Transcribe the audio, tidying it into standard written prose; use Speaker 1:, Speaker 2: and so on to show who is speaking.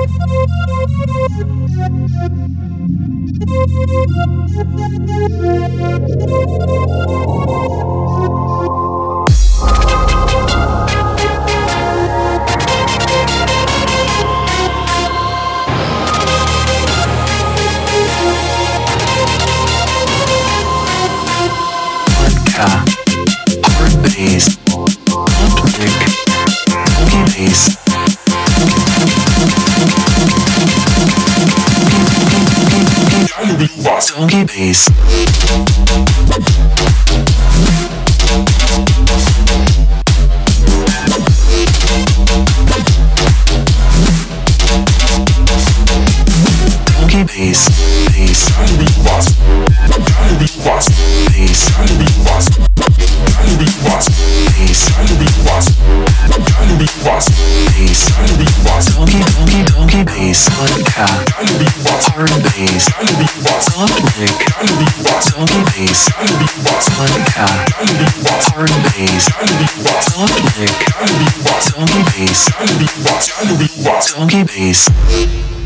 Speaker 1: Funky bass. Funky bass, bass. Bass, funky bass, vodka, hard bass, soft neck, funky bass, vodka, hard bass, soft neck, funky bass, funky bass.